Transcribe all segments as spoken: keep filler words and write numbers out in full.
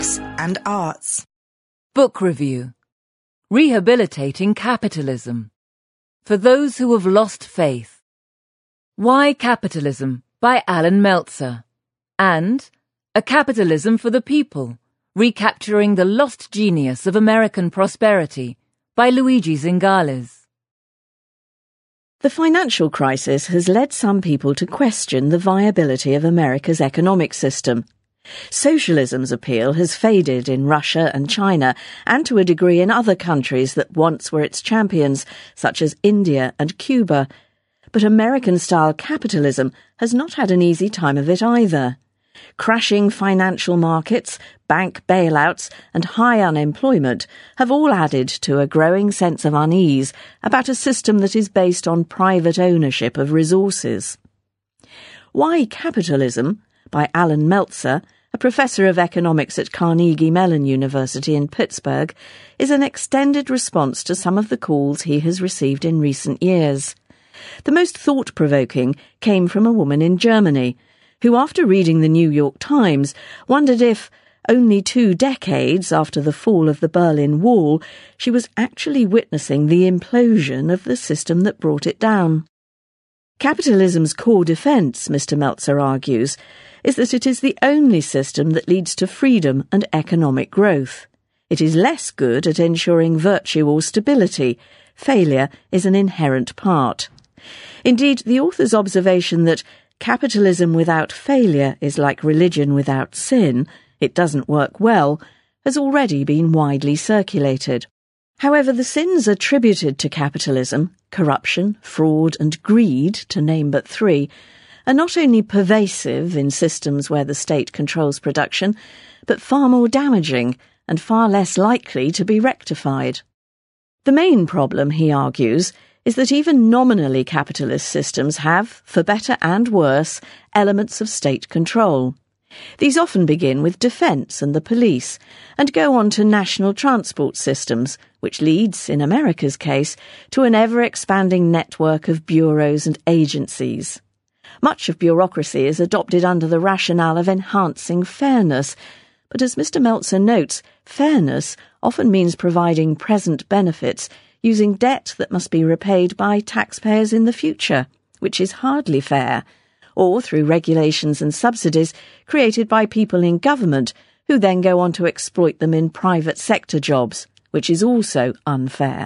books and arts. Book review. Rehabilitating Capitalism. For Those Who Have Lost Faith. Why Capitalism by Alan Meltzer. And A Capitalism for the People, Recapturing the Lost Genius of American Prosperity by Luigi Zingales. The financial crisis has led some people to question the viability of America's economic system. Socialism's appeal has faded in Russia and China, and to a degree in other countries that once were its champions, such as India and Cuba. But American-style capitalism has not had an easy time of it either. Crashing financial markets, bank bailouts, and high unemployment have all added to a growing sense of unease about a system that is based on private ownership of resources. Why Capitalism? By Alan Meltzer, a professor of economics at Carnegie Mellon University in Pittsburgh, is an extended response to some of the calls he has received in recent years. The most thought-provoking came from a woman in Germany, who, after reading the New York Times, wondered if, only two decades after the fall of the Berlin Wall, she was actually witnessing the implosion of the system that brought it down. Capitalism's core defence, Mister Meltzer argues, is that it is the only system that leads to freedom and economic growth. It is less good at ensuring virtue or stability. Failure is an inherent part. Indeed, the author's observation that capitalism without failure is like religion without sin, it doesn't work well, has already been widely circulated. However, the sins attributed to capitalism, corruption, fraud and greed, to name but three, are not only pervasive in systems where the state controls production, but far more damaging and far less likely to be rectified. The main problem, he argues, is that even nominally capitalist systems have, for better and worse, elements of state control. These often begin with defence and the police, and go on to national transport systems, which leads, in America's case, to an ever-expanding network of bureaus and agencies. Much of bureaucracy is adopted under the rationale of enhancing fairness, but as Mister Meltzer notes, fairness often means providing present benefits using debt that must be repaid by taxpayers in the future, which is hardly fair, or through regulations and subsidies created by people in government who then go on to exploit them in private sector jobs, which is also unfair.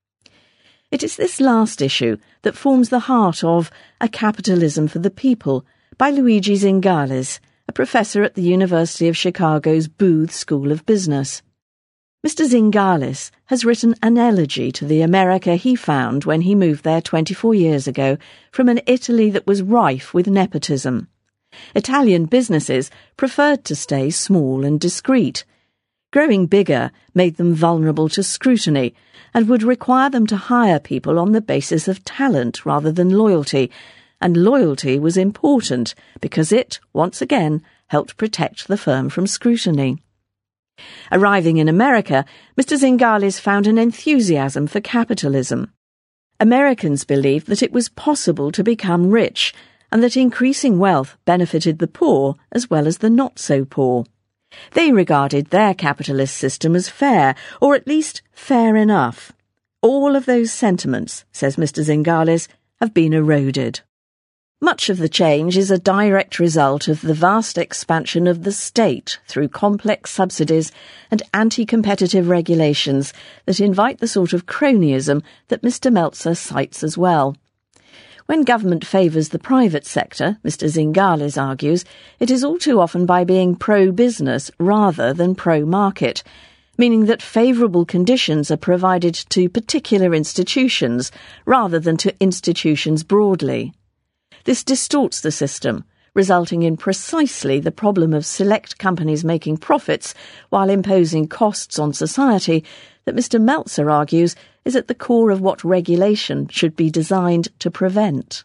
It is this last issue that forms the heart of A Capitalism for the People by Luigi Zingales, a professor at the University of Chicago's Booth School of Business. Mister Zingales has written an elegy to the America he found when he moved there twenty-four years ago from an Italy that was rife with nepotism. Italian businesses preferred to stay small and discreet. Growing bigger made them vulnerable to scrutiny and would require them to hire people on the basis of talent rather than loyalty, and loyalty was important because it, once again, helped protect the firm from scrutiny. Arriving in America, Mister Zingales found an enthusiasm for capitalism. Americans believed that it was possible to become rich, and that increasing wealth benefited the poor as well as the not-so-poor. They regarded their capitalist system as fair, or at least fair enough. All of those sentiments, says Mister Zingales, have been eroded. Much of the change is a direct result of the vast expansion of the state through complex subsidies and anti-competitive regulations that invite the sort of cronyism that Mister Meltzer cites as well. When government favours the private sector, Mister Zingales argues, it is all too often by being pro-business rather than pro-market, meaning that favourable conditions are provided to particular institutions rather than to institutions broadly. This distorts the system, resulting in precisely the problem of select companies making profits while imposing costs on society that Mister Meltzer argues is at the core of what regulation should be designed to prevent.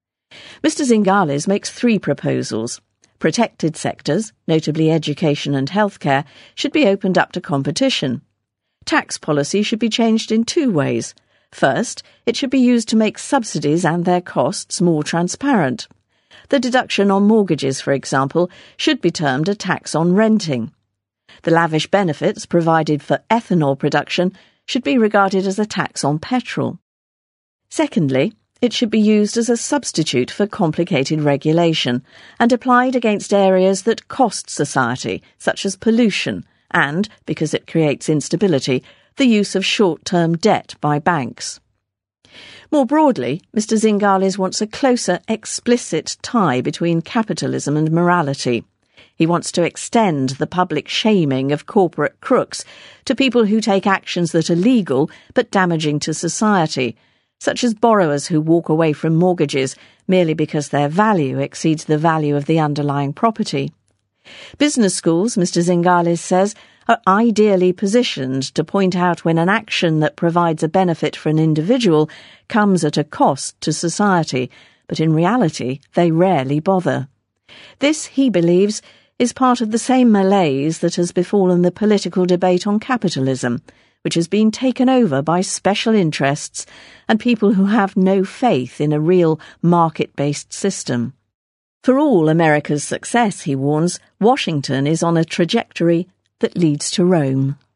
Mister Zingales makes three proposals. Protected sectors, notably education and healthcare, should be opened up to competition. Tax policy should be changed in two ways. First, it should be used to make subsidies and their costs more transparent. The deduction on mortgages, for example, should be termed a tax on renting. The lavish benefits provided for ethanol production should be regarded as a tax on petrol. Secondly, it should be used as a substitute for complicated regulation and applied against areas that cost society, such as pollution and, because it creates instability, the use of short-term debt by banks. More broadly, Mister Zingales wants a closer, explicit tie between capitalism and morality. He wants to extend the public shaming of corporate crooks to people who take actions that are legal but damaging to society, such as borrowers who walk away from mortgages merely because their value exceeds the value of the underlying property. Business schools, Mister Zingales says, are ideally positioned to point out when an action that provides a benefit for an individual comes at a cost to society, but in reality they rarely bother. This, he believes, is part of the same malaise that has befallen the political debate on capitalism, which has been taken over by special interests and people who have no faith in a real market-based system. For all America's success, he warns, Washington is on a trajectory that leads to Rome.